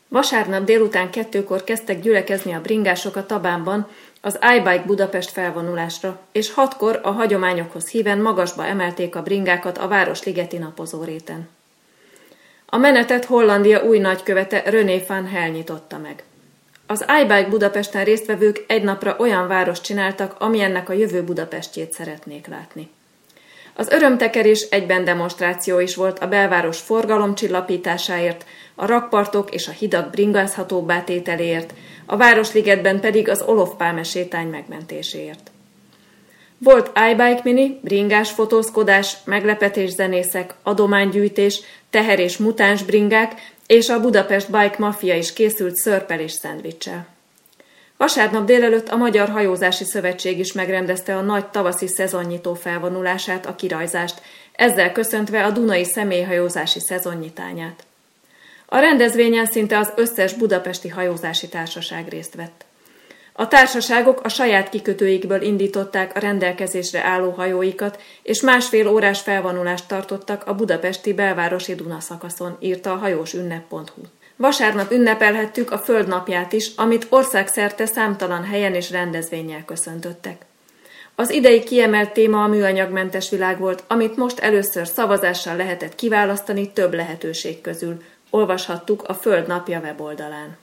Vasárnap délután 2-kor kezdtek gyülekezni a bringások a Tabánban az iBike Budapest felvonulásra, és 6-kor a hagyományokhoz híven magasba emelték a bringákat a Városligeti napozóréten. A menetet Hollandia új nagykövete René van Hell nyitotta meg. Az iBike Budapesten résztvevők egy napra olyan várost csináltak, amilyennek a jövő Budapestjét szeretnék látni. Az örömtekerés egyben demonstráció is volt a belváros forgalomcsillapításáért, a rakpartok és a hidak bringázhatóbbá tételéért, a Városligetben pedig az Olof Pálme sétány megmentéséért. Volt iBike mini, bringás fotózkodás, meglepetészenészek, adománygyűjtés, teher- és mutáns bringák, és a Budapest Bike Mafia is készült szörppel és szendvicsel. Vasárnap délelőtt a Magyar Hajózási Szövetség is megrendezte a nagy tavaszi szezonnyitó felvonulását, a kirajzást, ezzel köszöntve a Dunai személyhajózási szezonnyitányát. A rendezvényen szinte az összes budapesti hajózási társaság részt vett. A társaságok a saját kikötőikből indították a rendelkezésre álló hajóikat, és 1,5 órás felvonulást tartottak a budapesti belvárosi Duna szakaszon, írta a hajósünnep.hu. Vasárnap ünnepelhettük a Földnapját is, amit országszerte számtalan helyen és rendezvénnyel köszöntöttek. Az idei kiemelt téma a műanyagmentes világ volt, amit most először szavazással lehetett kiválasztani több lehetőség közül. Olvashattuk a Föld Napja weboldalán.